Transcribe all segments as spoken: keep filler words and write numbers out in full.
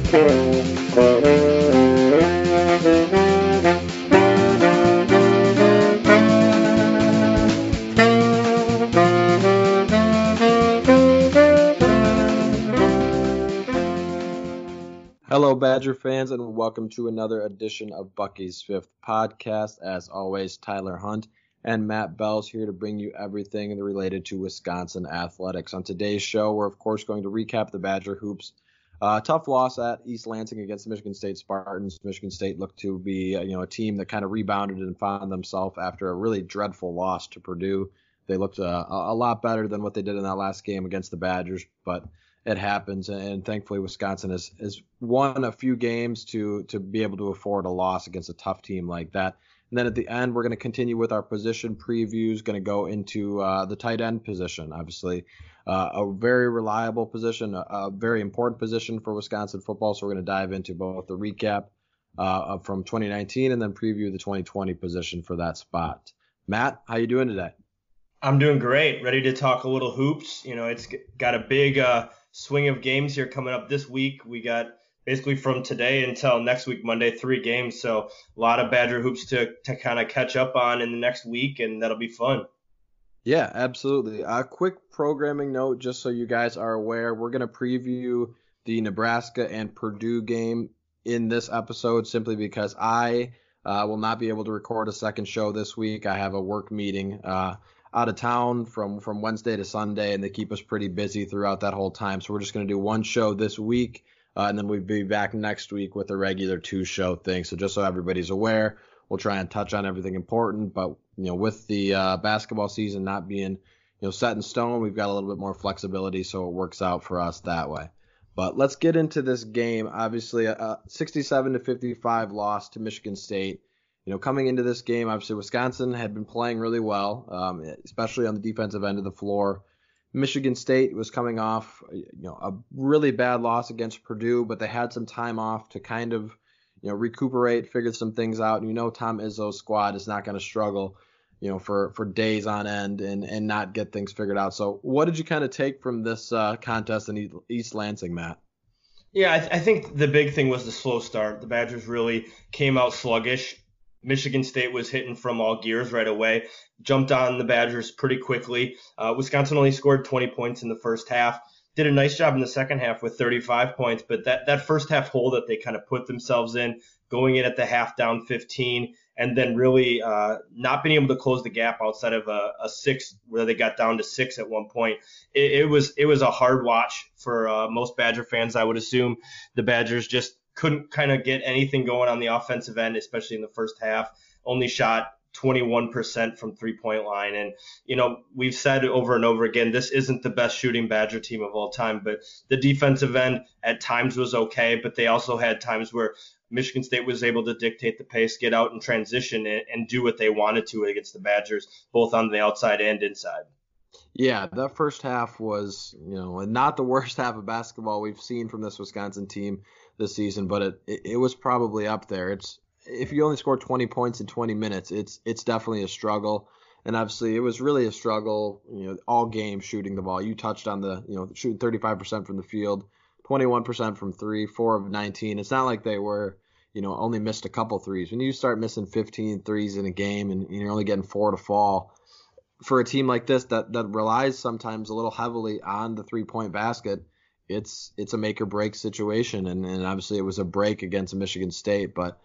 Hello, Badger fans, and welcome to another edition of Bucky's Fifth Podcast. As always, Tyler Hunt and Matt Bell's here to bring you everything related to Wisconsin athletics. On today's show, we're, of course, going to recap the Badger Hoops. Uh, tough loss at East Lansing against the Michigan State Spartans. Michigan State looked to be uh, you know, a team that kind of rebounded and found themselves after a really dreadful loss to Purdue. They looked uh, a lot better than what they did in that last game against the Badgers, but it happens, and thankfully Wisconsin has, has won a few games to to be able to afford a loss against a tough team like that. And then at the end, we're going to continue with our position previews, going to go into uh, the tight end position, obviously. Uh, a very reliable position, a, a very important position for Wisconsin football, so we're going to dive into both the recap uh, from twenty nineteen and then preview the twenty twenty position for that spot. Matt, how you doing today? I'm doing great, ready to talk a little hoops. You know, it's got a big uh, swing of games here coming up this week. We got basically from today until next week, Monday, three games. So a lot of Badger hoops to, to kind of catch up on in the next week, and that'll be fun. Yeah, absolutely. A quick programming note, just so you guys are aware, we're going to preview the Nebraska and Purdue game in this episode simply because I uh, will not be able to record a second show this week. I have a work meeting uh, out of town from, from Wednesday to Sunday, and they keep us pretty busy throughout that whole time. So we're just going to do one show this week, uh, and then we'll be back next week with a regular two-show thing. So just so everybody's aware, we'll try and touch on everything important. But, you know, with the uh, basketball season not being, you know, set in stone, we've got a little bit more flexibility, so it works out for us that way. But let's get into this game. Obviously, a sixty-seven to fifty-five loss to Michigan State. You know, coming into this game, obviously Wisconsin had been playing really well, um, especially on the defensive end of the floor. Michigan State was coming off, you know, a really bad loss against Purdue, but they had some time off to kind of, you know, recuperate, figure some things out. And you know, Tom Izzo's squad is not going to struggle, you know, for, for days on end and, and not get things figured out. So what did you kind of take from this uh, contest in East Lansing, Matt? Yeah, I, th- I think the big thing was the slow start. The Badgers really came out sluggish. Michigan State was hitting from all gears right away, jumped on the Badgers pretty quickly. Uh, Wisconsin only scored twenty points in the first half, did a nice job in the second half with thirty-five points, but that, that first half hole that they kind of put themselves in, going in at the half down fifteen, and then really uh, not being able to close the gap outside of a, a six where they got down to six at one point. It, it was it was a hard watch for uh, most Badger fans, I would assume. The Badgers just couldn't kind of get anything going on the offensive end, especially in the first half. Only shot twenty-one percent from three-point line. And, you know, we've said over and over again, this isn't the best shooting Badger team of all time, but the defensive end at times was okay, but they also had times where Michigan State was able to dictate the pace, get out in transition, and, and do what they wanted to against the Badgers, both on the outside and inside. Yeah, that first half was, you know, not the worst half of basketball we've seen from this Wisconsin team this season, but it, it, it was probably up there. It's if you only score twenty points in twenty minutes, it's it's definitely a struggle. And obviously, it was really a struggle, you know, all game shooting the ball. You touched on the, you know, shooting thirty-five percent from the field, twenty-one percent from three, four of nineteen. It's not like they were, you know, only missed a couple threes. When you start missing fifteen threes in a game and you're only getting four to fall, for a team like this that, that relies sometimes a little heavily on the three-point basket, it's it's a make-or-break situation. And, and obviously it was a break against Michigan State, but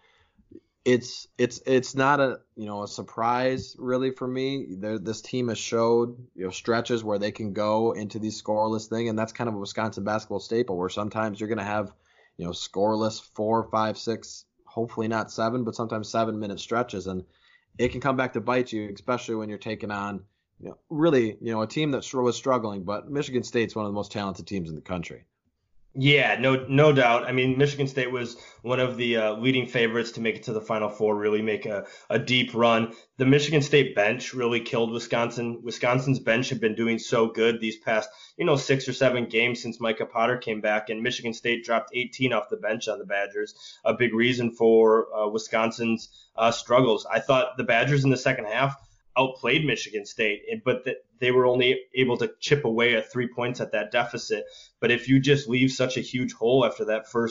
it's it's it's not a you know a surprise really for me. There, this team has showed you know stretches where they can go into these scoreless thing, and that's kind of a Wisconsin basketball staple where sometimes you're going to have you know scoreless four, five, six, hopefully not seven, but sometimes seven minute stretches, and it can come back to bite you, especially when you're taking on you know really you know a team that was struggling. But Michigan State's one of the most talented teams in the country. Yeah, no, no doubt. I mean, Michigan State was one of the uh, leading favorites to make it to the Final Four, really make a, a deep run. The Michigan State bench really killed Wisconsin. Wisconsin's bench had been doing so good these past, you know, six or seven games since Micah Potter came back, and Michigan State dropped eighteen off the bench on the Badgers. A big reason for uh, Wisconsin's uh, struggles. I thought the Badgers in the second half outplayed Michigan State, but that they were only able to chip away at three points at that deficit. But if you just leave such a huge hole after that first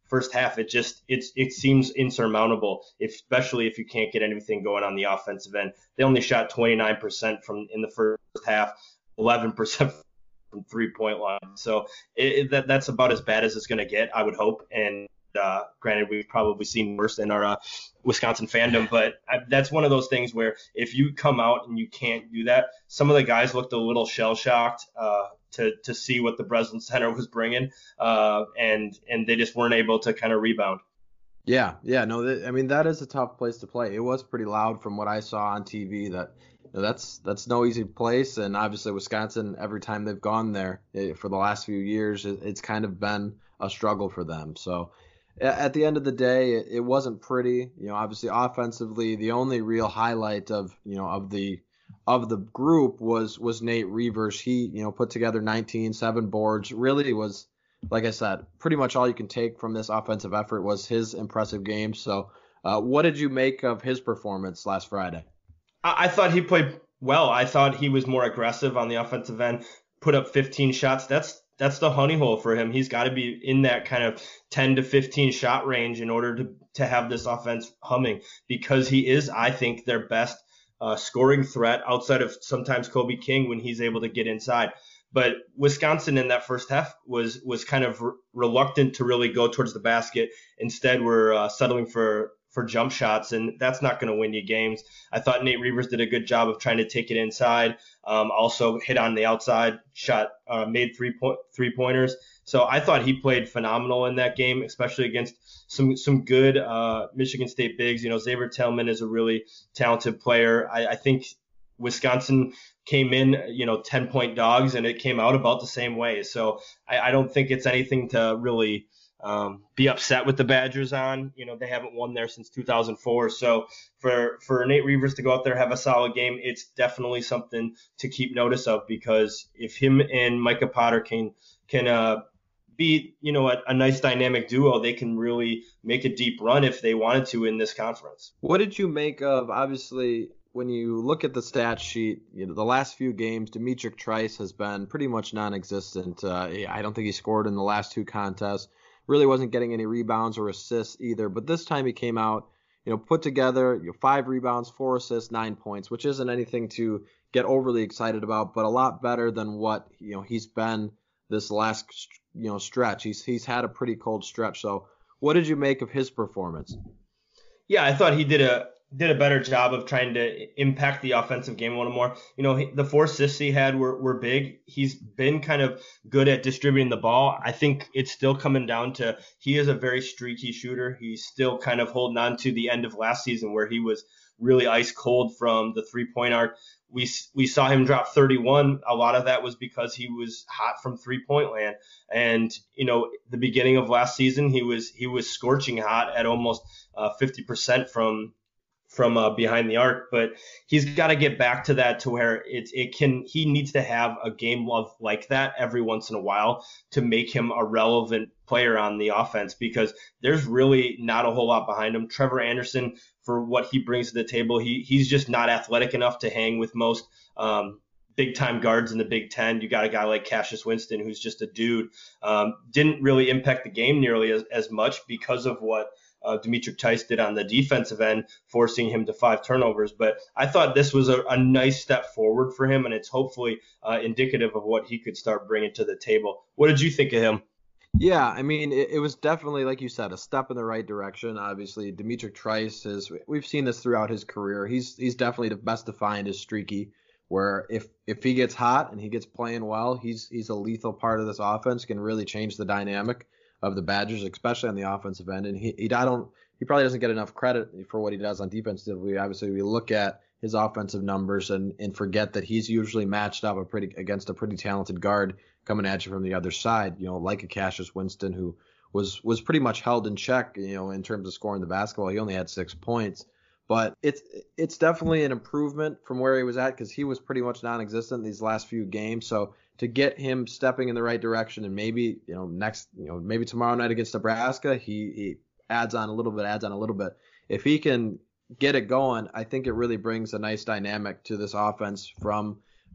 first half, it just it's it seems insurmountable, if, especially if you can't get anything going on the offensive end. They only shot twenty-nine percent from in the first half, eleven percent from three-point line. So it, it, that that's about as bad as it's going to get, I would hope. And uh, granted, we've probably seen worse in our uh, Wisconsin fandom, but I, that's one of those things where if you come out and you can't do that, some of the guys looked a little shell-shocked uh, to to see what the Breslin Center was bringing, uh, and and they just weren't able to kind of rebound. Yeah, yeah, no, th- I mean that is a tough place to play. It was pretty loud from what I saw on T V. That you know, that's that's no easy place, and obviously Wisconsin, every time they've gone there it, for the last few years, it, it's kind of been a struggle for them. So at the end of the day, it, it wasn't pretty. You know, obviously offensively, the only real highlight of you know of the of the group was was Nate Reuvers. He you know put together nineteen, seven boards. Really was, like I said, pretty much all you can take from this offensive effort was his impressive game. So, uh, what did you make of his performance last Friday? I, I thought he played well. I thought he was more aggressive on the offensive end. Put up fifteen shots. That's That's the honey hole for him. He's got to be in that kind of ten to fifteen shot range in order to, to have this offense humming, because he is, I think, their best uh, scoring threat outside of sometimes Kobe King when he's able to get inside. But Wisconsin in that first half was was kind of re- reluctant to really go towards the basket. Instead, we're uh, settling for for jump shots, and that's not going to win you games. I thought Nate Reuvers did a good job of trying to take it inside. Um, also hit on the outside, shot, uh, made three point three pointers. So I thought he played phenomenal in that game, especially against some some good uh, Michigan State bigs. You know, Xavier Tillman is a really talented player. I, I think Wisconsin came in, you know, ten point dogs, and it came out about the same way. So I, I don't think it's anything to really um, be upset with the Badgers on. You know, they haven't won there since two thousand four. So for, for Nate Reuvers to go out there, have a solid game, it's definitely something to keep notice of, because if him and Micah Potter can, can, uh, be, you know, a, a nice dynamic duo, they can really make a deep run if they wanted to in this conference. What did you make of, obviously, when you look at the stat sheet, you know, the last few games, Demetric Trice has been pretty much non-existent. Uh, I don't think he scored in the last two contests. Really wasn't getting any rebounds or assists either. But this time he came out, you know, put together you know, five rebounds, four assists, nine points, which isn't anything to get overly excited about, but a lot better than what you know he's been this last you know stretch. He's he's had a pretty cold stretch. So what did you make of his performance? Yeah, I thought he did a did a better job of trying to impact the offensive game a little more. You know, the four assists he had were, were big. He's been kind of good at distributing the ball. I think it's still coming down to he is a very streaky shooter. He's still kind of holding on to the end of last season where he was really ice cold from the three-point arc. We we saw him drop thirty-one. A lot of that was because he was hot from three-point land. And, you know, the beginning of last season, he was he was scorching hot at almost uh, fifty percent from from uh, behind the arc, but he's got to get back to that to where it it can he needs to have a game of like that every once in a while to make him a relevant player on the offense, because there's really not a whole lot behind him. Trevor Anderson, for what he brings to the table, he he's just not athletic enough to hang with most um, big time guards in the Big Ten. You got a guy like Cassius Winston, who's just a dude. Um, didn't really impact the game nearly as, as much because of what Uh, Demetric Trice did on the defensive end, forcing him to five turnovers. But I thought this was a, a nice step forward for him, and it's hopefully uh, indicative of what he could start bringing to the table. What did you think of him? Yeah, I mean, it, it was definitely, like you said, a step in the right direction. Obviously, Demetric Trice is, we've seen this throughout his career. He's he's definitely the best defined as streaky, where if if he gets hot and he gets playing well, he's he's a lethal part of this offense, can really change the dynamic of the Badgers, especially on the offensive end. And he, he I don't he probably doesn't get enough credit for what he does on defensively. Obviously, we look at his offensive numbers and, and forget that he's usually matched up a pretty against a pretty talented guard coming at you from the other side, you know, like a Cassius Winston, who was was pretty much held in check, you know, in terms of scoring the basketball. He only had six points. But it's it's definitely an improvement from where he was at, because he was pretty much non-existent these last few games. So to get him stepping in the right direction, and maybe you know next you know maybe tomorrow night against Nebraska, he, he adds on a little bit, adds on a little bit. If he can get it going, I think it really brings a nice dynamic to this offense from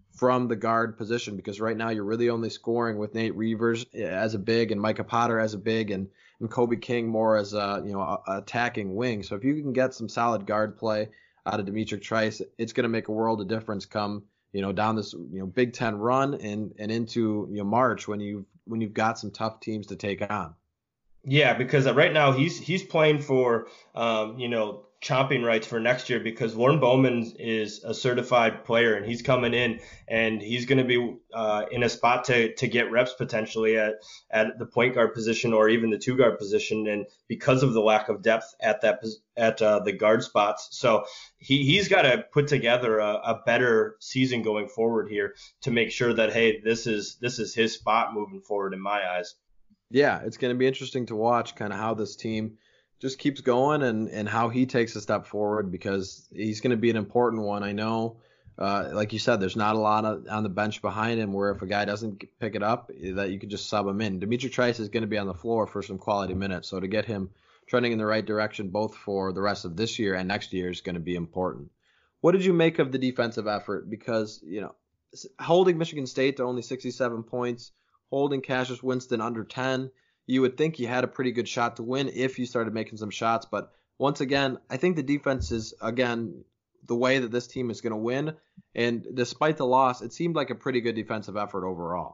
from the guard position, because right now you're really only scoring with Nate Reavers as a big and Micah Potter as a big and, and Kobe King more as a, you know, a, a attacking wing. So if you can get some solid guard play out of Demetric Trice, it's going to make a world of difference come, you know, down this, you know, Big Ten run and, and into, you know, March when you when you've got some tough teams to take on. Yeah, because right now he's he's playing for um, you know, chomping rights for next year, because Lauren Bowman is a certified player and he's coming in and he's going to be uh, in a spot to to get reps potentially at at the point guard position or even the two guard position, and because of the lack of depth at that at uh, the guard spots, so he he's got to put together a, a better season going forward here to make sure that, hey, this is this is his spot moving forward in my eyes. Yeah, it's going to be interesting to watch kind of how this team just keeps going and, and how he takes a step forward, because he's going to be an important one. I know, uh, like you said, there's not a lot of, on the bench behind him where if a guy doesn't pick it up, that you can just sub him in. Demetric Trice is going to be on the floor for some quality minutes, so to get him trending in the right direction both for the rest of this year and next year is going to be important. What did you make of the defensive effort? Because, you know, holding Michigan State to only sixty-seven points, holding Cassius Winston under ten, you would think you had a pretty good shot to win if you started making some shots. But once again, I think the defense is, again, the way that this team is going to win. And despite the loss, it seemed like a pretty good defensive effort overall.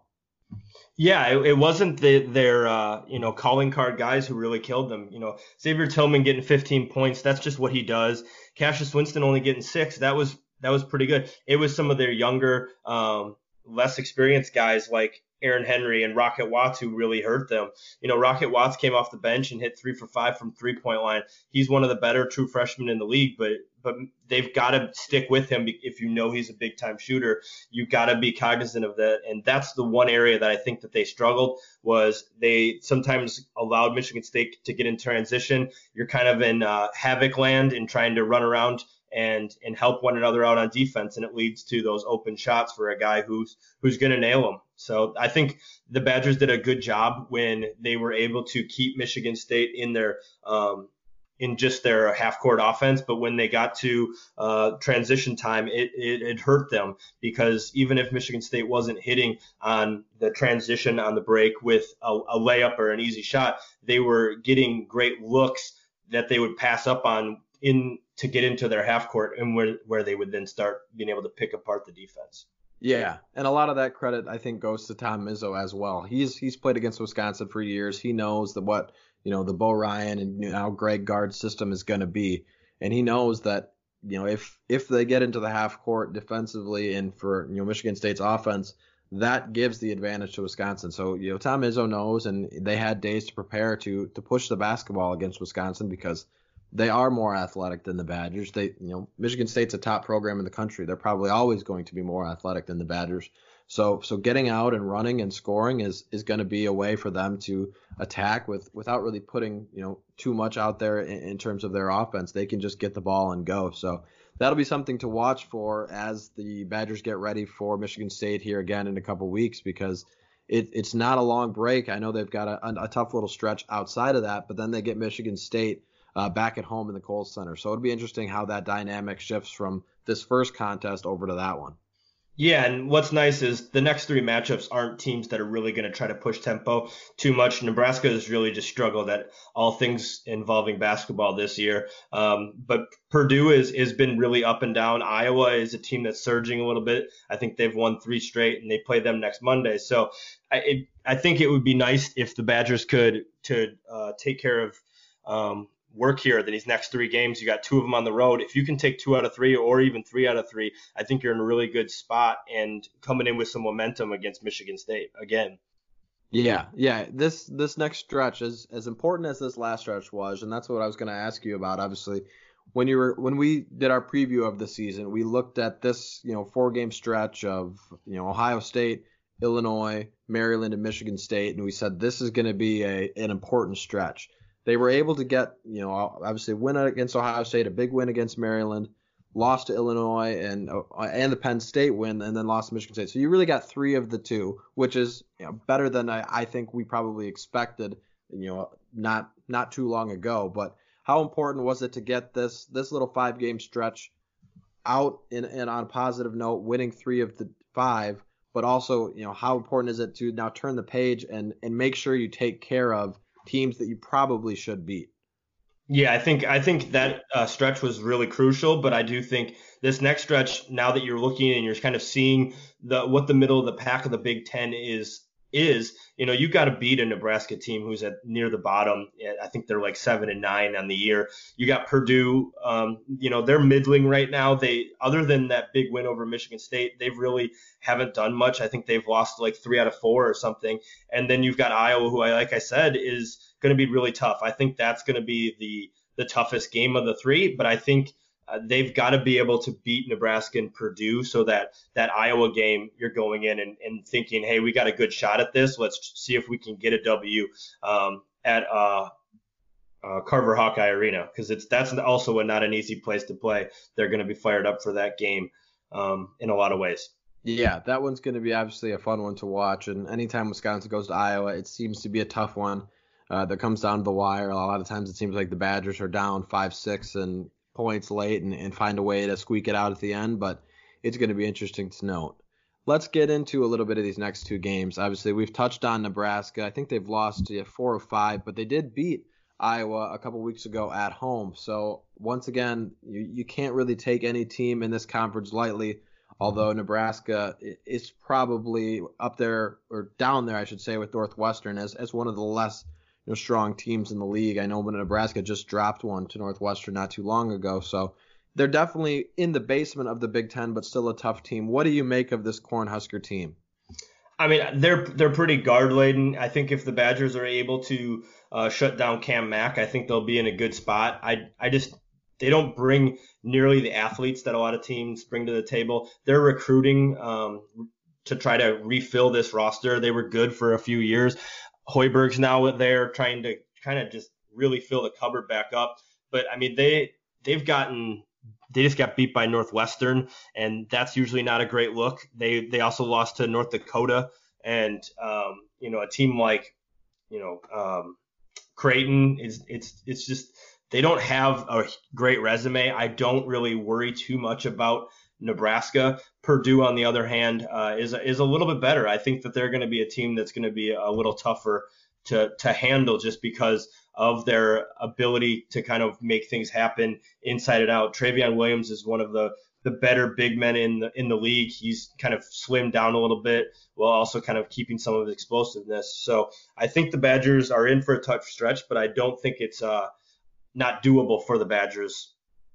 Yeah, it, it wasn't the, their uh, you know, calling card guys who really killed them. You know, Xavier Tillman getting fifteen points, that's just what he does. Cassius Winston only getting six, that was that was pretty good. It was some of their younger, um, less experienced guys like Aaron Henry and Rocket Watts who really hurt them. You know, Rocket Watts came off the bench and hit three for five from three-point line. He's one of the better true freshmen in the league, but but they've got to stick with him if you know he's a big-time shooter. You got to be cognizant of that, and that's the one area that I think that they struggled, was they sometimes allowed Michigan State to get in transition. You're kind of in uh, havoc land and trying to run around and and help one another out on defense, and it leads to those open shots for a guy who's who's going to nail them. So I think the Badgers did a good job when they were able to keep Michigan State in their um, in just their half court offense, but when they got to uh, transition time, it, it it hurt them, because even if Michigan State wasn't hitting on the transition on the break with a, a layup or an easy shot, they were getting great looks that they would pass up on in to get into their half court, and where where they would then start being able to pick apart the defense. Yeah, and a lot of that credit I think goes to Tom Izzo as well. He's he's played against Wisconsin for years. He knows that what, you know, the Bo Ryan and now Greg Gard system is going to be, and he knows that, you know, if if they get into the half court defensively and for, you know, Michigan State's offense, that gives the advantage to Wisconsin. So, you know, Tom Izzo knows, and they had days to prepare to to push the basketball against Wisconsin, because they are more athletic than the Badgers. They, you know, Michigan State's a top program in the country. They're probably always going to be more athletic than the Badgers. So, so getting out and running and scoring is is going to be a way for them to attack with without really putting, you know, too much out there in, in terms of their offense. They can just get the ball and go. So that'll be something to watch for as the Badgers get ready for Michigan State here again in a couple weeks, because it, it's not a long break. I know they've got a, a tough little stretch outside of that, but then they get Michigan State Uh, back at home in the Kohl Center. So it'll be interesting how that dynamic shifts from this first contest over to that one. Yeah, and what's nice is the next three matchups aren't teams that are really going to try to push tempo too much. Nebraska has really just struggled at all things involving basketball this year. Um, but Purdue is has been really up and down. Iowa is a team that's surging a little bit. I think they've won three straight, and they play them next Monday. So I, it, I think it would be nice if the Badgers could to uh, take care of um, work here than these next three games. You got two of them on the road. If you can take two out of three or even three out of three, I think you're in a really good spot and coming in with some momentum against Michigan State again. Yeah, yeah. This this next stretch is as important as this last stretch was, and that's what I was going to ask you about. Obviously, when you were when we did our preview of the season, we looked at this, you know, four game stretch of, you know, Ohio State, Illinois, Maryland, and Michigan State, and we said this is going to be a an important stretch. They were able to get, you know, obviously win against Ohio State, a big win against Maryland, lost to Illinois, and and the Penn State win, and then lost to Michigan State. So you really got three of the two, which is, you know, better than I, I think we probably expected, you know, not not too long ago. But how important was it to get this this little five game stretch out in, in on a positive note, winning three of the five, but also, you know, how important is it to now turn the page and, and make sure you take care of teams that you probably should beat? Yeah, I think I think that uh, stretch was really crucial, but I do think this next stretch, now that you're looking and you're kind of seeing the what the middle of the pack of the Big Ten is is, you know, you got to beat a Nebraska team who's at near the bottom. I think they're like seven and nine on the year. You got Purdue, um, you know, they're middling right now. They, other than that big win over Michigan State, they really haven't done much. I think they've lost like three out of four or something. And then you've got Iowa, who I, like I said, is going to be really tough. I think that's going to be the the toughest game of the three, but I think uh, they've got to be able to beat Nebraska and Purdue so that that Iowa game, you're going in and, and thinking, hey, we got a good shot at this. Let's see if we can get a W um, at uh, uh, Carver Hawkeye Arena, because it's that's also a, not an easy place to play. They're going to be fired up for that game um, in a lot of ways. Yeah, that one's going to be obviously a fun one to watch, and anytime Wisconsin goes to Iowa, it seems to be a tough one. Uh, that comes down to the wire. A lot of times it seems like the Badgers are down five, six and points late and, and find a way to squeak it out at the end, but it's going to be interesting to note. Let's get into a little bit of these next two games. Obviously, we've touched on Nebraska. I think they've lost yeah, four or five, but they did beat Iowa a couple weeks ago at home. So once again, you, you can't really take any team in this conference lightly, although Nebraska is probably up there, or down there, I should say, with Northwestern as, as one of the less you know, strong teams in the league. I know when Nebraska just dropped one to Northwestern not too long ago, so they're definitely in the basement of the Big Ten, but still a tough team. What do you make of this Cornhusker team? I mean, they're they're pretty guard laden. I think if the Badgers are able to uh, shut down Cam Mack, I think they'll be in a good spot. I I just they don't bring nearly the athletes that a lot of teams bring to the table. They're recruiting um, to try to refill this roster. They were good for a few years. Hoiberg's now there trying to kind of just really fill the cupboard back up. But I mean, they they've gotten they just got beat by Northwestern, and that's usually not a great look. They they also lost to North Dakota, and um, you know, a team like you know um, Creighton is it's it's just they don't have a great resume. I don't really worry too much about Nebraska. Purdue, on the other hand, uh, is is a little bit better. I think that they're going to be a team that's going to be a little tougher to to handle, just because of their ability to kind of make things happen inside and out. Travion Williams is one of the the better big men in the in the league. He's kind of slimmed down a little bit while also kind of keeping some of his explosiveness. So I think the Badgers are in for a tough stretch, but I don't think it's uh, not doable for the Badgers.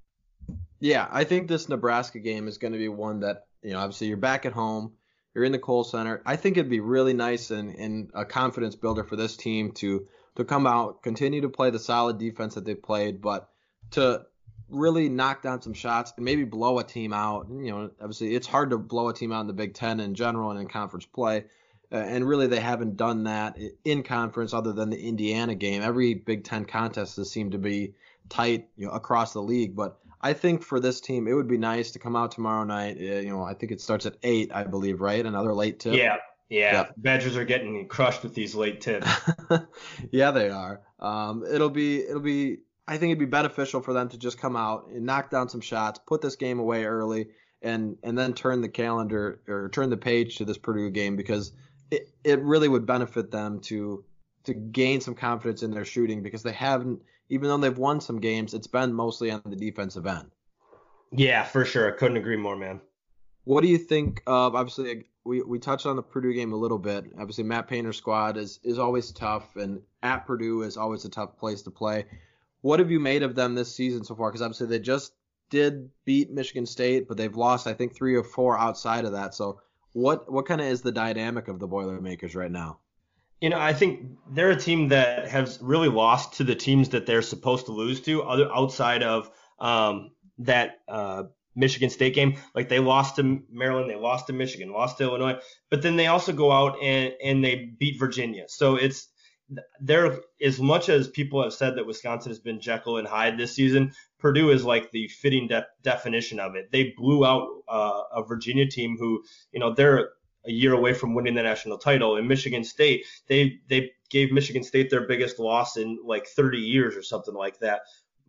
Yeah, I think this Nebraska game is going to be one that, you know, obviously you're back at home, you're in the Kohl Center. I think it'd be really nice and, and a confidence builder for this team to to come out, continue to play the solid defense that they've played, but to really knock down some shots and maybe blow a team out. You know, obviously it's hard to blow a team out in the Big Ten in general and in conference play, uh, and really they haven't done that in conference other than the Indiana game. Every Big Ten contest has seemed to be tight, you know, across the league, but I think for this team, it would be nice to come out tomorrow night. You know, I think it starts at eight, I believe, right? Another late tip. Yeah, yeah. yeah. Badgers are getting crushed with these late tips. Yeah, they are. Um, it'll be, it'll be. I think it'd be beneficial for them to just come out and knock down some shots, put this game away early, and and then turn the calendar or turn the page to this Purdue game, because it it really would benefit them to to gain some confidence in their shooting, because they haven't. Even though they've won some games, it's been mostly on the defensive end. Yeah, for sure. I couldn't agree more, man. What do you think of, obviously, we, we touched on the Purdue game a little bit. Obviously, Matt Painter's squad is, is always tough, and at Purdue is always a tough place to play. What have you made of them this season so far? Because obviously they just did beat Michigan State, but they've lost, I think, three or four outside of that. So what, what kind of is the dynamic of the Boilermakers right now? You know, I think they're a team that has really lost to the teams that they're supposed to lose to, other outside of um, that uh, Michigan State game. Like, they lost to Maryland, they lost to Michigan, lost to Illinois, but then they also go out and, and they beat Virginia. So it's there. As much as people have said that Wisconsin has been Jekyll and Hyde this season, Purdue is like the fitting de- definition of it. They blew out uh, a Virginia team who, you know, they're a year away from winning the national title. In Michigan State, they they gave Michigan State their biggest loss in like thirty years or something like that.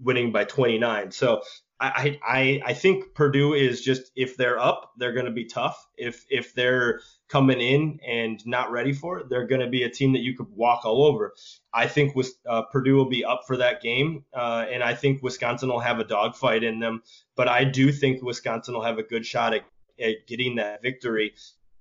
winning by twenty-nine. So I, I I think Purdue is just, if they're up, they're going to be tough. If if they're coming in and not ready for it, they're going to be a team that you could walk all over. I think uh, Purdue will be up for that game, uh, and I think Wisconsin will have a dogfight in them. But I do think Wisconsin will have a good shot at, at getting that victory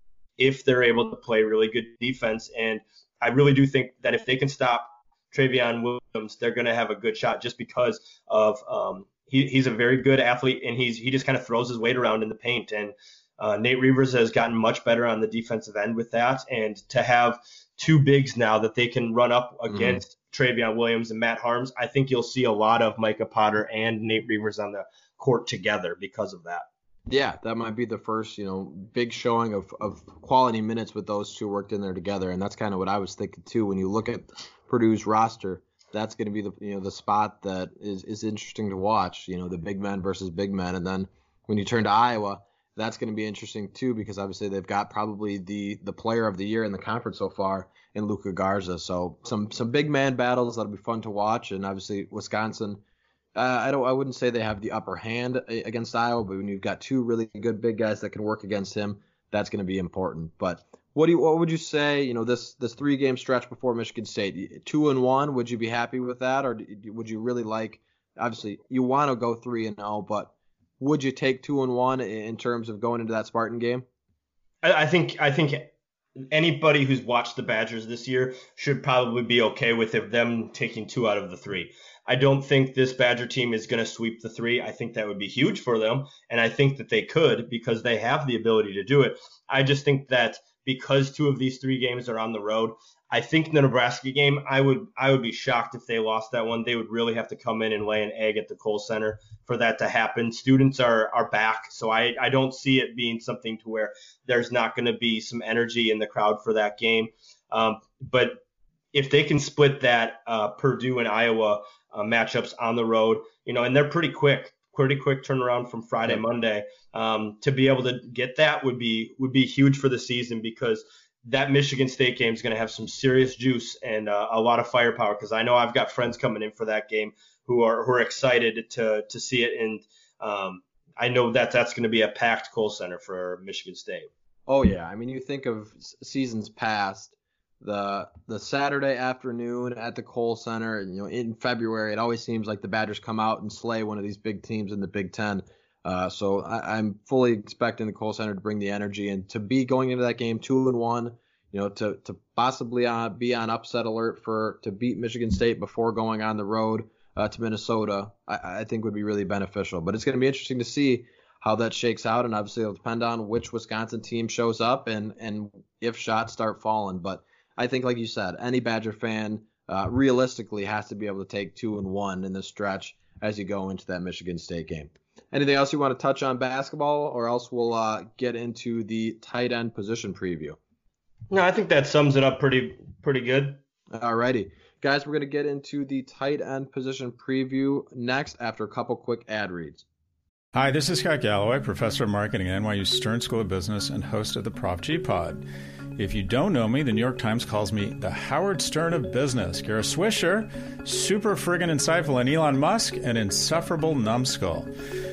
if they're able to play really good defense. And I really do think that if they can stop Travion Williams, they're going to have a good shot, just because of um, he, he's a very good athlete, and he's he just kind of throws his weight around in the paint. And uh, Nate Reavers has gotten much better on the defensive end with that. And to have two bigs now that they can run up against mm-hmm. Travion Williams and Matt Harms, I think you'll see a lot of Micah Potter and Nate Reavers on the court together because of that. Yeah, that might be the first, you know, big showing of, of quality minutes with those two worked in there together. And that's kind of what I was thinking too. When you look at Purdue's roster, that's going to be the, you know, the spot that is, is interesting to watch, you know, the big men versus big men. And then when you turn to Iowa, that's going to be interesting too, because obviously they've got probably the, the player of the year in the conference so far in Luka Garza. So some, some big man battles that'll be fun to watch. And obviously Wisconsin, Uh, I don't. I wouldn't say they have the upper hand against Iowa, but when you've got two really good big guys that can work against him, that's going to be important. But what do you? What would you say? You know, this this three game stretch before Michigan State, two and one. Would you be happy with that, or would you really like? Obviously, you want to go three and zero, but would you take two and one in terms of going into that Spartan game? I, I think. I think. Anybody who's watched the Badgers this year should probably be okay with it, them taking two out of the three. I don't think this Badger team is going to sweep the three. I think that would be huge for them, and I think that they could because they have the ability to do it. I just think that because two of these three games are on the road, I think the Nebraska game, I would I would be shocked if they lost that one. They would really have to come in and lay an egg at the Kohl Center for that to happen. Students are are back, so I, I don't see it being something to where there's not going to be some energy in the crowd for that game. Um, but if they can split that uh, Purdue and Iowa uh, matchups on the road, you know, and they're pretty quick, pretty quick turnaround from Friday, yeah. Monday, um, to be able to get that would be would be huge for the season, because that Michigan State game is going to have some serious juice and uh, a lot of firepower, because I know I've got friends coming in for that game who are who are excited to to see it, and um, I know that that's going to be a packed Kohl Center for Michigan State. Oh yeah, I mean, you think of seasons past, the the Saturday afternoon at the Kohl Center, and you know, in February, it always seems like the Badgers come out and slay one of these big teams in the Big Ten. Uh, so I, I'm fully expecting the Kohl Center to bring the energy, and to be going into that game two and one, you know, to to possibly uh, be on upset alert for to beat Michigan State before going on the road uh, to Minnesota, I, I think would be really beneficial. But it's going to be interesting to see how that shakes out, and obviously it'll depend on which Wisconsin team shows up and and if shots start falling. But I think, like you said, any Badger fan uh, realistically has to be able to take two and one in this stretch as you go into that Michigan State game. Anything else you want to touch on basketball, or else we'll uh, get into the tight end position preview? No, I think that sums it up pretty pretty good. Alrighty. Guys, we're going to get into the tight end position preview next after a couple quick ad reads. Hi, this is Scott Galloway, professor of marketing at N Y U Stern School of Business and host of the Prof G Pod. If you don't know me, the New York Times calls me the Howard Stern of business. Kara Swisher, super friggin' insightful, and Elon Musk, an insufferable numbskull.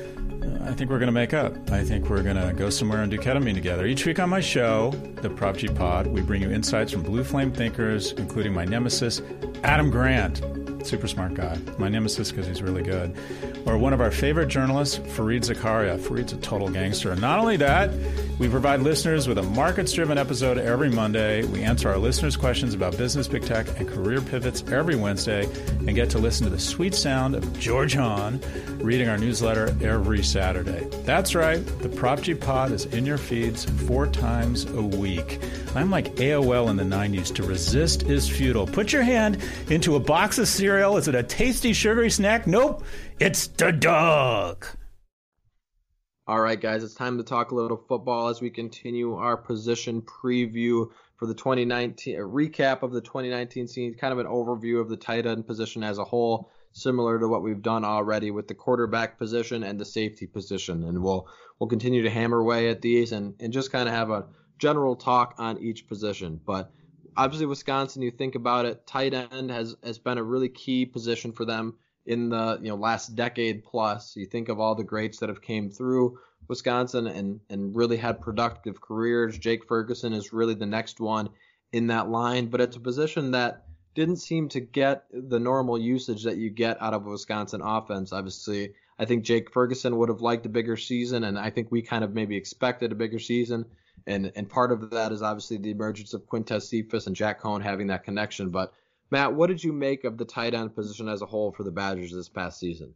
I think we're going to make up. I think we're going to go somewhere and do ketamine together. Each week on my show, the Prop G Pod, we bring you insights from blue flame thinkers, including my nemesis, Adam Grant. Super smart guy. My nemesis because he's really good. Or one of our favorite journalists, Fareed Zakaria. Fareed's a total gangster. And not only that, we provide listeners with a markets-driven episode every Monday. We answer our listeners' questions about business, big tech, and career pivots every Wednesday, and get to listen to the sweet sound of George Hahn reading our newsletter every Saturday. That's right. The Prop G Pod is in your feeds four times a week. I'm like A O L in the nineties. To resist is futile. Put your hand into a box of cereal. Is it a tasty, sugary snack? Nope. It's the dog. All right, guys, it's time to talk a little football as we continue our position preview for the twenty nineteen, a recap of the twenty nineteen season, kind of an overview of the tight end position as a whole, similar to what we've done already with the quarterback position and the safety position. And we'll we'll continue to hammer away at these and, and just kind of have a general talk on each position. But obviously Wisconsin, you think about it, tight end has, has been a really key position for them in the you know last decade plus. You think of all the greats that have came through Wisconsin and, and really had productive careers. Jake Ferguson is really the next one in that line, but it's a position that didn't seem to get the normal usage that you get out of a Wisconsin offense. Obviously, I think Jake Ferguson would have liked a bigger season, and I think we kind of maybe expected a bigger season. And and part of that is obviously the emergence of Quintez Cephas and Jack Coan having that connection. But Matt, what did you make of the tight end position as a whole for the Badgers this past season?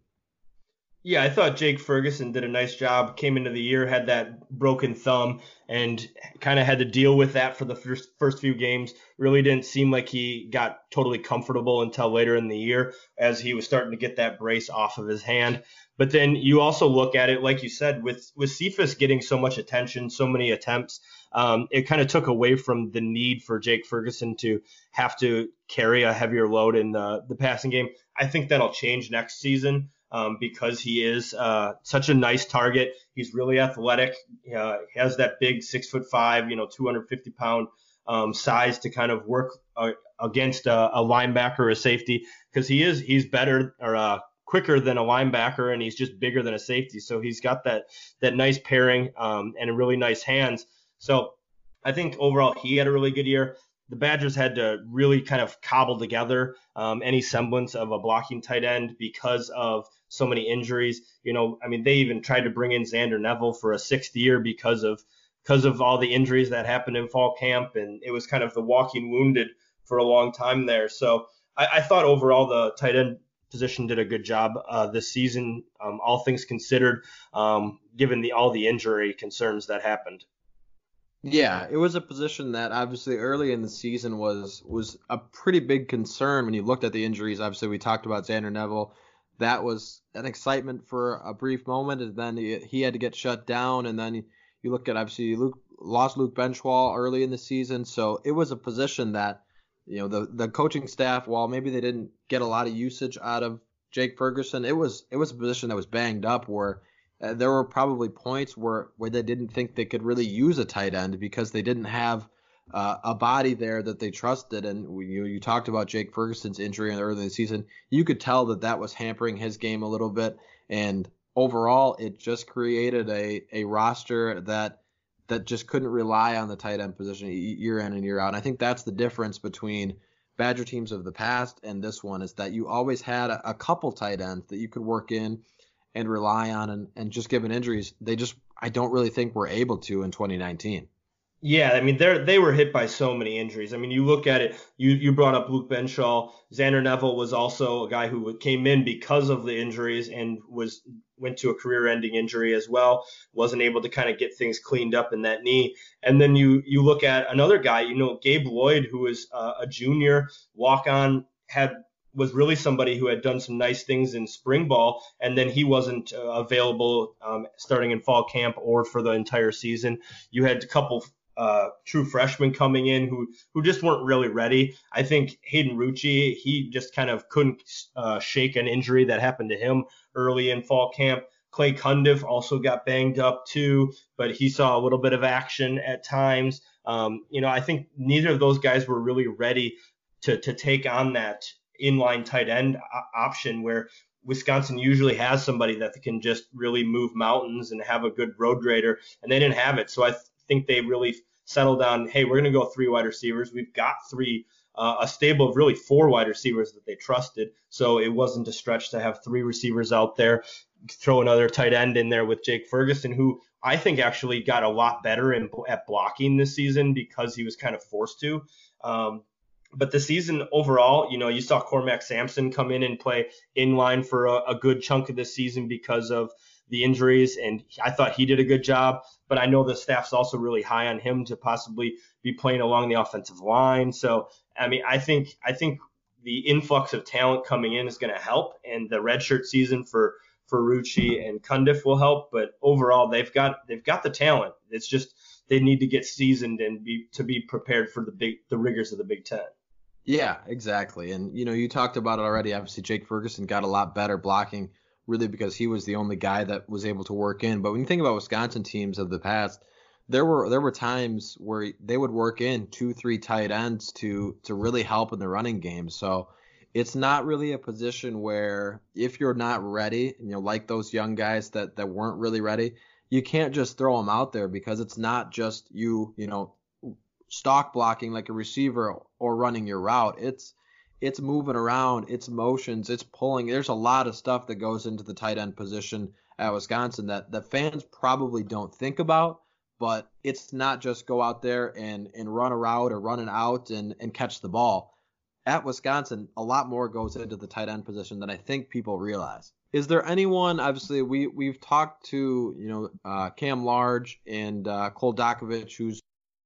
Yeah, I thought Jake Ferguson did a nice job. Came into the year, had that broken thumb, and kind of had to deal with that for the first first few games. Really didn't seem like he got totally comfortable until later in the year as he was starting to get that brace off of his hand. But then you also look at it, like you said, with, with Cephas getting so much attention, so many attempts, um, it kind of took away from the need for Jake Ferguson to have to carry a heavier load in the, the passing game. I think that'll change next season. Um, because he is uh, such a nice target. He's really athletic. Uh, he has that big six foot five, you know, two hundred fifty pound um, size to kind of work uh, against a, a linebacker or a safety, because he is he's better or uh, quicker than a linebacker, and he's just bigger than a safety. So he's got that that nice pairing um, and really nice hands. So I think overall he had a really good year. The Badgers had to really kind of cobble together um, any semblance of a blocking tight end because of so many injuries. You know, I mean, they even tried to bring in Xander Neville for a sixth year because of because of all the injuries that happened in fall camp, and it was kind of the walking wounded for a long time there. So I, I thought overall the tight end position did a good job uh, this season, um, all things considered, um, given the all the injury concerns that happened. Yeah, it was a position that obviously early in the season was was a pretty big concern when you looked at the injuries. Obviously, we talked about Xander Neville. That was an excitement for a brief moment, and then he, he had to get shut down. And then you look at, obviously, Luke lost Luke Benchwall early in the season. So it was a position that, you know, the, the coaching staff, while maybe they didn't get a lot of usage out of Jake Ferguson, it was it was a position that was banged up where Uh, there were probably points where, where they didn't think they could really use a tight end because they didn't have uh, a body there that they trusted. And you, you talked about Jake Ferguson's injury in the early in the season. You could tell that that was hampering his game a little bit. And overall, it just created a, a roster that that just couldn't rely on the tight end position year in and year out. And I think that's the difference between Badger teams of the past and this one, is that you always had a, a couple tight ends that you could work in and rely on, and, and just given injuries, they just, I don't really think we're able to in twenty nineteen. Yeah, I mean, they they were hit by so many injuries. I mean, you look at it, you, you brought up Luke Benshaw. Xander Neville was also a guy who came in because of the injuries and was went to a career-ending injury as well, wasn't able to kind of get things cleaned up in that knee. And then you you look at another guy, you know, Gabe Lloyd, who was uh, a junior walk-on, had was really somebody who had done some nice things in spring ball, and then he wasn't uh, available um, starting in fall camp or for the entire season. You had a couple uh, true freshmen coming in who who just weren't really ready. I think Hayden Rucci, he just kind of couldn't uh, shake an injury that happened to him early in fall camp. Clay Cundiff also got banged up too, but he saw a little bit of action at times. Um, you know, I think neither of those guys were really ready to to take on that inline tight end option where Wisconsin usually has somebody that can just really move mountains and have a good road grader, and they didn't have it. So I th- think they really settled on, hey, we're going to go three wide receivers. We've got three, uh, a stable of really four wide receivers that they trusted. So it wasn't a stretch to have three receivers out there. Throw another tight end in there with Jake Ferguson, who I think actually got a lot better in, at blocking this season because he was kind of forced to. Um, But the season overall, you know, you saw Cormac Sampson come in and play in line for a, a good chunk of this season because of the injuries, and I thought he did a good job. But I know the staff's also really high on him to possibly be playing along the offensive line. So, I mean, I think I think the influx of talent coming in is going to help, and the redshirt season for for Rucci and Cundiff will help. But overall, they've got they've got the talent. It's just they need to get seasoned and be to be prepared for the big the rigors of the Big Ten. Yeah, exactly. And, you know, you talked about it already. Obviously, Jake Ferguson got a lot better blocking really because he was the only guy that was able to work in. But when you think about Wisconsin teams of the past, there were there were times where they would work in two, three tight ends to to really help in the running game. So it's not really a position where if you're not ready, you know, like those young guys that, that weren't really ready, you can't just throw them out there because it's not just you, you know, stock blocking like a receiver or running your route. It's it's moving around, it's motions, it's pulling. There's a lot of stuff that goes into the tight end position at Wisconsin that, that fans probably don't think about, but it's not just go out there and, and run a route or run an out and, and catch the ball. At Wisconsin, a lot more goes into the tight end position than I think people realize. Is there anyone, obviously, we, we've talked to, you know, uh, Cam Large and uh, Cole Dakovich, who's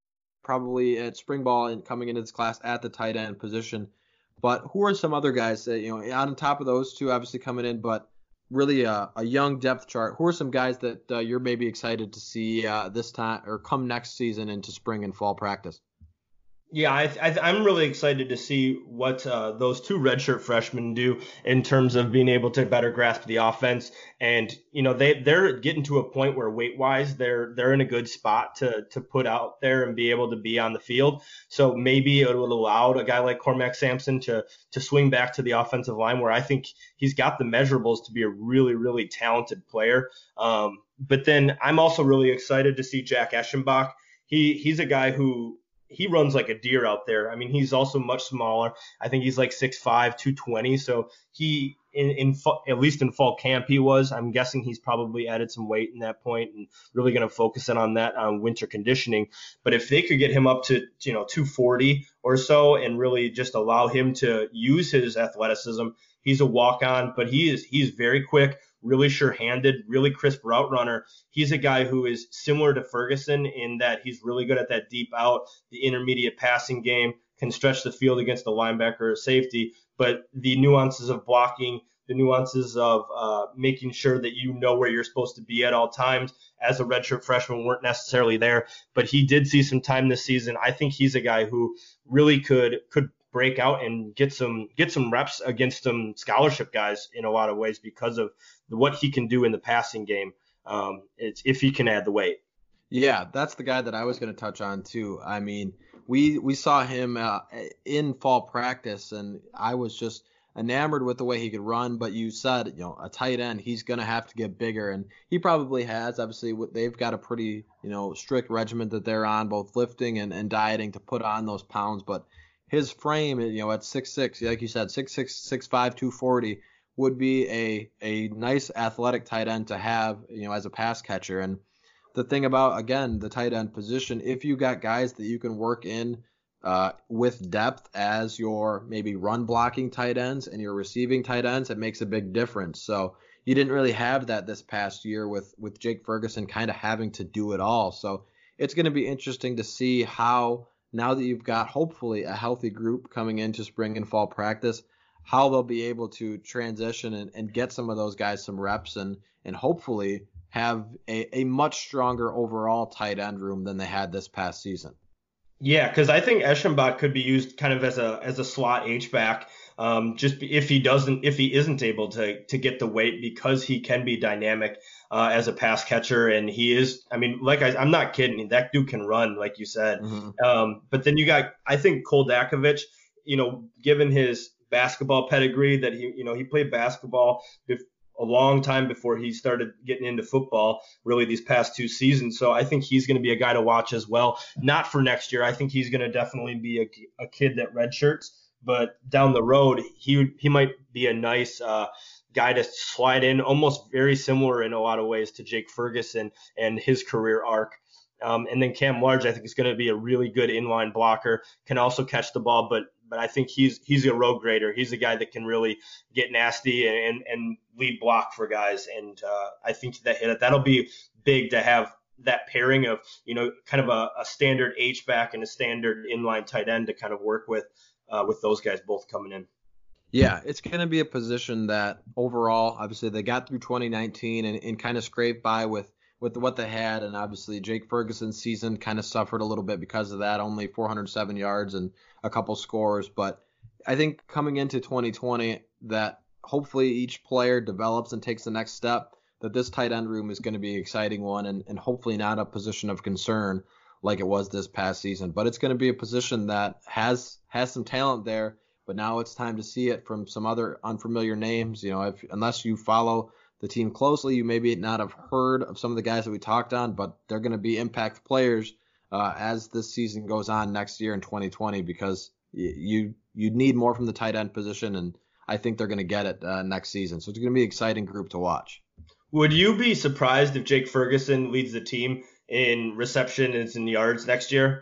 probably at spring ball and coming into this class at the tight end position. But who are some other guys that, you know, on top of those two obviously coming in, but really a, a young depth chart? Who are some guys that uh, you're maybe excited to see uh, this time or come next season into spring and fall practice? Yeah, I, I, I'm really excited to see what uh, those two redshirt freshmen do in terms of being able to better grasp the offense. And, you know, they, they're getting to a point where weight-wise, they're they're in a good spot to to put out there and be able to be on the field. So maybe it would allow a guy like Cormac Sampson to to swing back to the offensive line, where I think he's got the measurables to be a really, really talented player. Um, but then I'm also really excited to see Jack Eschenbach. He He's a guy who – he runs like a deer out there. I mean, he's also much smaller. I think he's like six five, two twenty. So he, in, in at least in fall camp, he was. I'm guessing he's probably added some weight in that point and really going to focus in on that on winter conditioning. But if they could get him up to, you know, two forty or so and really just allow him to use his athleticism, he's a walk-on, but he is he's very quick, really sure-handed, really crisp route runner. He's a guy who is similar to Ferguson in that he's really good at that deep out, the intermediate passing game, can stretch the field against the linebacker or safety, but the nuances of blocking, the nuances of uh, making sure that you know where you're supposed to be at all times as a redshirt freshman weren't necessarily there. But he did see some time this season. I think he's a guy who really could could break out and get some get some reps against some scholarship guys in a lot of ways because of what he can do in the passing game. Um, it's if he can add the weight. Yeah, that's the guy that I was going to touch on too. I mean, we we saw him uh, in fall practice, and I was just enamored with the way he could run. But you said, you know, a tight end, he's going to have to get bigger, and he probably has. Obviously, they've got a pretty, you know, strict regimen that they're on, both lifting and, and dieting to put on those pounds. But his frame, you know, at six six, like you said, six six, six five, two forty, would be a a nice athletic tight end to have, you know, as a pass catcher. And the thing about, again, the tight end position, if you got guys that you can work in uh, with depth as your maybe run blocking tight ends and your receiving tight ends, it makes a big difference. So you didn't really have that this past year with, with Jake Ferguson kind of having to do it all. So it's going to be interesting to see how, now that you've got hopefully a healthy group coming into spring and fall practice, how they'll be able to transition and, and get some of those guys some reps and, and hopefully have a, a much stronger overall tight end room than they had this past season. Yeah, because I think Eschenbach could be used kind of as a as a slot H-back, um, just if he doesn't if he isn't able to to get the weight, because he can be dynamic uh, as a pass catcher, and he is. I mean, like I, I'm not kidding, that dude can run, like you said. Mm-hmm. Um, but then you got, I think Cole Dakovich, you know, given his basketball pedigree, that he you know he played basketball before, a long time before he started getting into football, really these past two seasons. So I think he's going to be a guy to watch as well. Not for next year. I think he's going to definitely be a, a kid that redshirts, but down the road, he he might be a nice uh, guy to slide in, almost very similar in a lot of ways to Jake Ferguson and his career arc. Um, and then Cam Large, I think, is going to be a really good inline blocker, can also catch the ball, but but I think he's he's a road grader. He's a guy that can really get nasty and, and lead block for guys. And uh, I think that that'll be big to have that pairing of, you know, kind of a, a standard H-back and a standard inline tight end to kind of work with uh, with those guys both coming in. Yeah, it's going to be a position that overall, obviously, they got through twenty nineteen and, and kind of scraped by with with what they had, and obviously Jake Ferguson's season kind of suffered a little bit because of that, only four hundred seven yards and a couple scores. But I think coming into twenty twenty, that hopefully each player develops and takes the next step, that this tight end room is going to be an exciting one, and, and hopefully not a position of concern like it was this past season. But it's going to be a position that has has some talent there, but now it's time to see it from some other unfamiliar names. You know, if unless you follow the team closely, you maybe not have heard of some of the guys that we talked on, but they're going to be impact players uh, as this season goes on next year in twenty twenty, because you you need more from the tight end position, and I think they're going to get it uh, next season. So it's going to be an exciting group to watch. Would you be surprised if Jake Ferguson leads the team in receptions and yards next year?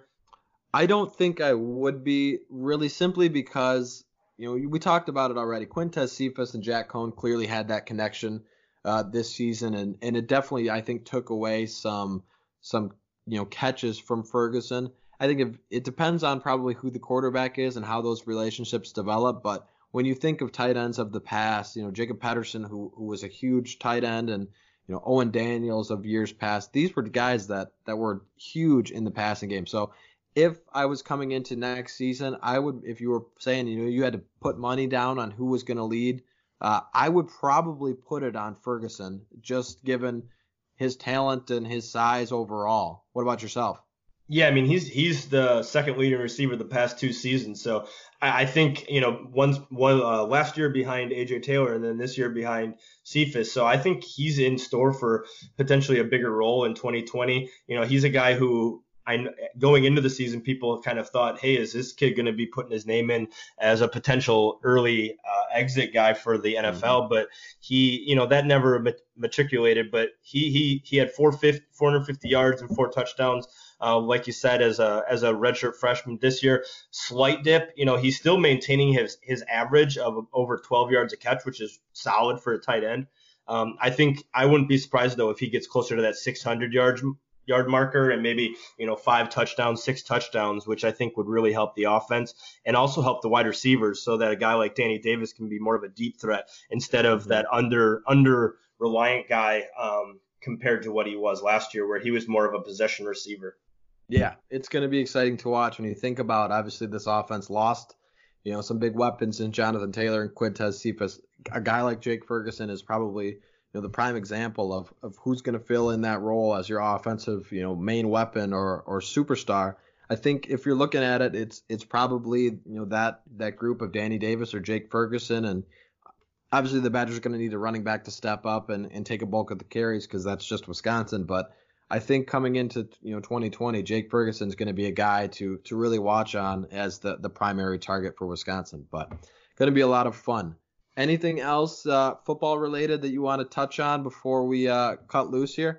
I don't think I would be, really simply because, you know, we talked about it already. Quintez Cephas and Jack Coan clearly had that connection uh, this season, and, and it definitely, I think, took away some some you know catches from Ferguson. I think if, it depends on probably who the quarterback is and how those relationships develop, but when you think of tight ends of the past, you know, Jacob Pedersen, who who was a huge tight end, and you know Owen Daniels of years past, these were the guys that that were huge in the passing game. So if I was coming into next season, I would, if you were saying, you know, you had to put money down on who was going to lead, uh, I would probably put it on Ferguson, just given his talent and his size overall. What about yourself? Yeah, I mean, he's he's the second leading receiver the past two seasons. So I, I think, you know, one's one uh, last year behind A J Taylor and then this year behind Cephas. So I think he's in store for potentially a bigger role in twenty twenty. You know, he's a guy who, I, going into the season, people kind of thought, hey, is this kid going to be putting his name in as a potential early uh, exit guy for the N F L? Mm-hmm. But he, you know, that never matriculated. But he he he had four hundred fifty yards and four touchdowns, uh, like you said, as a as a redshirt freshman this year. Slight dip, you know, he's still maintaining his his average of over twelve yards a catch, which is solid for a tight end. Um, I think I wouldn't be surprised though if he gets closer to that six hundred yards. yard marker and maybe, you know, five touchdowns, six touchdowns, which I think would really help the offense and also help the wide receivers so that a guy like Danny Davis can be more of a deep threat instead of that under under reliant guy um, compared to what he was last year, where he was more of a possession receiver. Yeah, it's going to be exciting to watch when you think about, obviously, this offense lost, you know, some big weapons in Jonathan Taylor and Quintez Cephas. A guy like Jake Ferguson is probably, you know, the prime example of, of who's going to fill in that role as your offensive, you know, main weapon or or superstar. I think if you're looking at it, it's it's probably, you know, that that group of Danny Davis or Jake Ferguson, and obviously the Badgers are going to need a running back to step up and, and take a bulk of the carries because that's just Wisconsin. But I think coming into, you know, twenty twenty, Jake Ferguson is going to be a guy to to really watch on as the the primary target for Wisconsin. But going to be a lot of fun. Anything else uh, football related that you want to touch on before we uh, cut loose here?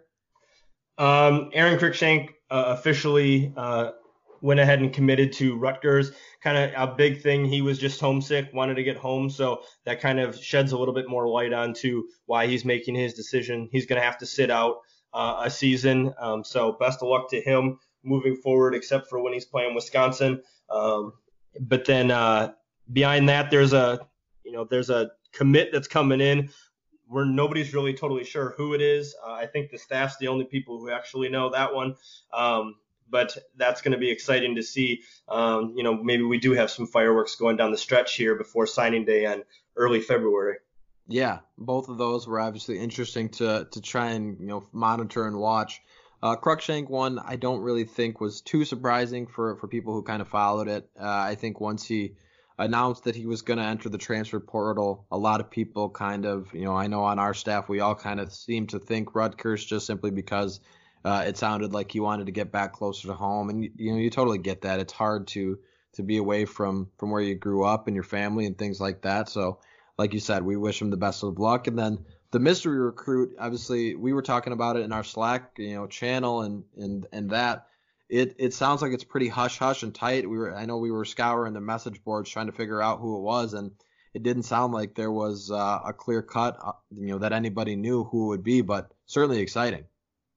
Um, Aaron Cruikshank uh, officially uh, went ahead and committed to Rutgers. Kind of a big thing. He was just homesick, wanted to get home. So that kind of sheds a little bit more light onto why he's making his decision. He's going to have to sit out uh, a season. Um, so best of luck to him moving forward, except for when he's playing Wisconsin. Um, but then uh, behind that, there's a You know, there's a commit that's coming in where nobody's really totally sure who it is. Uh, I think the staff's the only people who actually know that one. Um, but that's going to be exciting to see. Um, you know, maybe we do have some fireworks going down the stretch here before signing day on early February. Yeah, both of those were obviously interesting to to try and, you know, monitor and watch. Uh, Cruikshank one I don't really think was too surprising for, for people who kind of followed it. Uh, I think once he announced that he was going to enter the transfer portal, a lot of people kind of, you know, I know on our staff, we all kind of seem to think Rutgers just simply because uh, it sounded like he wanted to get back closer to home. And, you know, you totally get that. It's hard to to be away from, from where you grew up and your family and things like that. So, like you said, we wish him the best of luck. And then the mystery recruit, obviously, we were talking about it in our Slack, you know, channel and and and that. It it sounds like it's pretty hush hush and tight. We were I know we were scouring the message boards trying to figure out who it was, and it didn't sound like there was uh, a clear cut, uh, you know, that anybody knew who it would be, but certainly exciting.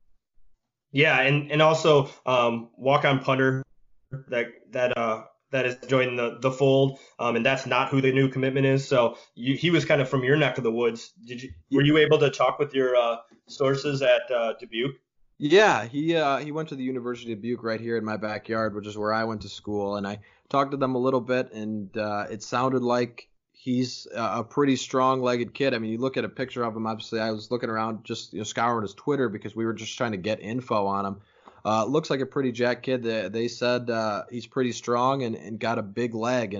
Yeah, and and also um, walk on punter that that uh that is joining the the fold, um, and that's not who the new commitment is. So you, he was kind of from your neck of the woods. Did you were you able to talk with your uh, sources at uh, Dubuque? Yeah, he uh, he went to the University of Dubuque right here in my backyard, which is where I went to school, and I talked to them a little bit, and uh, it sounded like he's a pretty strong-legged kid. I mean, you look at a picture of him. Obviously, I was looking around just, you know, scouring his Twitter because we were just trying to get info on him. Uh, looks like a pretty jacked kid. They, they said uh, he's pretty strong and, and got a big leg, and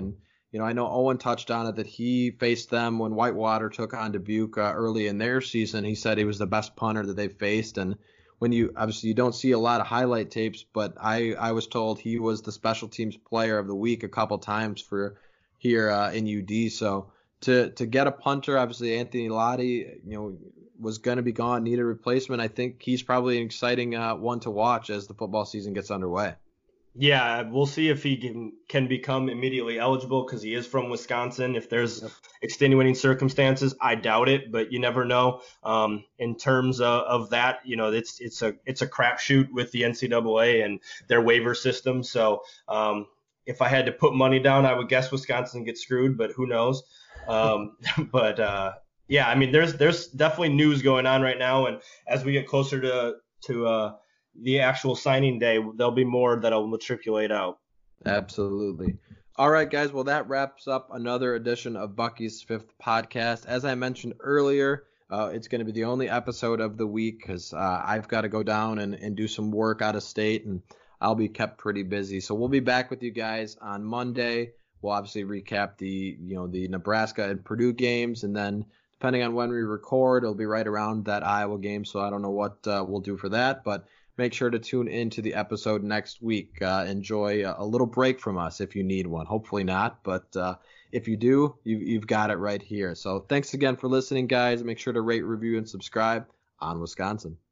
You know, I know Owen touched on it that he faced them when Whitewater took on Dubuque uh, early in their season. He said he was the best punter that they faced. And when you obviously you don't see a lot of highlight tapes, but I, I was told he was the special teams player of the week a couple times for here uh, in U D. So to to get a punter, obviously Anthony Lottie, you know, was going to be gone, needed a replacement. I think he's probably an exciting uh, one to watch as the football season gets underway. Yeah, we'll see if he can, can become immediately eligible because he is from Wisconsin. If there's yep. extenuating circumstances, I doubt it, but you never know. Um, in terms of, of that, you know, it's it's a it's a crapshoot with the N C double A and their waiver system. So um, if I had to put money down, I would guess Wisconsin gets screwed, but who knows? Um, but uh, yeah, I mean, there's there's definitely news going on right now, and as we get closer to to uh, the actual signing day, there'll be more that'll matriculate out. Absolutely. All right, guys. Well, that wraps up another edition of Bucky's Fifth Podcast. As I mentioned earlier, uh, it's going to be the only episode of the week because uh, I've got to go down and, and do some work out of state, and I'll be kept pretty busy. So we'll be back with you guys on Monday. We'll obviously recap the, you know, the Nebraska and Purdue games, and then depending on when we record, it'll be right around that Iowa game. So I don't know what uh, we'll do for that, but make sure to tune into the episode next week. Uh, enjoy a little break from us if you need one. Hopefully not, but uh, if you do, you, you've got it right here. So thanks again for listening, guys. Make sure to rate, review, and subscribe on Wisconsin.